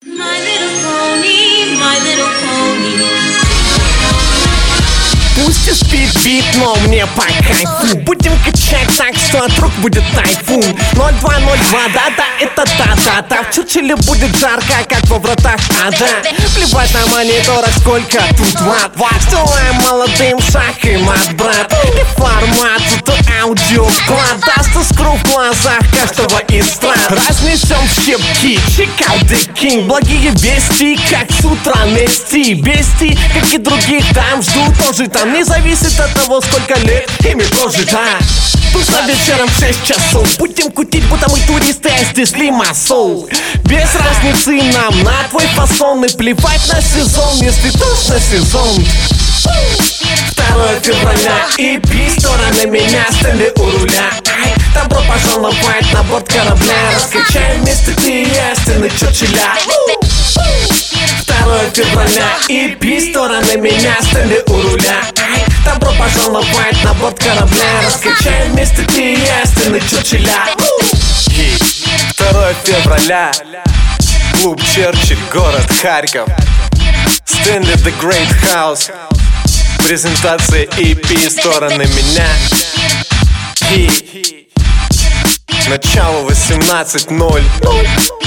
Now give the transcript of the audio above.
My little pony, my little pony. Пусть и спит бит, но мне по кайфу. Будем качать так, что от рук будет тайфун. 0202, да-да, это та-та-та. В Черчилле будет жарко, как во вратах ада. Плевать на мониторах, сколько тут ватт. Желаем молодым шаг и мат, брат. И формат, это аудио вклад. Даст искру в глазах каждого из стран. Разнесем в щепки, check out the king. Благие вести, как с утра нести. Бести, как и других дам, жду тоже там. Не зависит от того, сколько лет ими прожито. Туса вечером в 6 часов. Будем кутить, будто мы туристы, а здесь лимассол. Без разницы нам на твой фасон. И плевать на сезон, если точно сезон. 2 февраля, EP, стороны меня, стенды у руля. Добро пожаловать на борт корабля. Раскачаем вместе ты и я стены Черчилля. 2 февраля, EP, стороны меня, стенды у руля. Добро пожаловать на борт корабля. Раскачаем вместе ты и я стены Черчилля. 2 февраля, клуб Черчилль, город Харьков. Стэнли The Great House. Презентация EP, стороны меня. И начало 18:00.